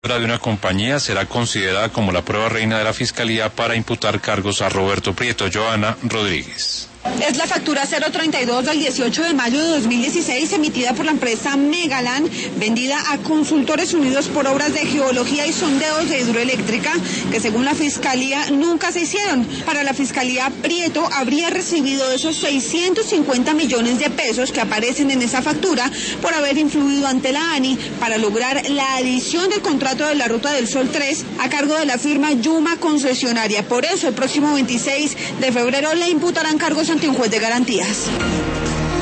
de una compañía será considerada como la prueba reina de la Fiscalía para imputar cargos a Roberto Prieto. Joana Rodríguez. Es la factura 032 del 18 de mayo de 2016 emitida por la empresa Megalan, vendida a Consultores Unidos por obras de geología y sondeos de hidroeléctrica, que según la Fiscalía nunca se hicieron. Para la Fiscalía, Prieto habría recibido esos 650 millones de pesos que aparecen en esa factura por haber influido ante la ANI para lograr la adición del contrato de la Ruta del Sol 3 a cargo de la firma Yuma Concesionaria. Por eso, el próximo 26 de febrero le imputarán cargos ante un juez de garantías.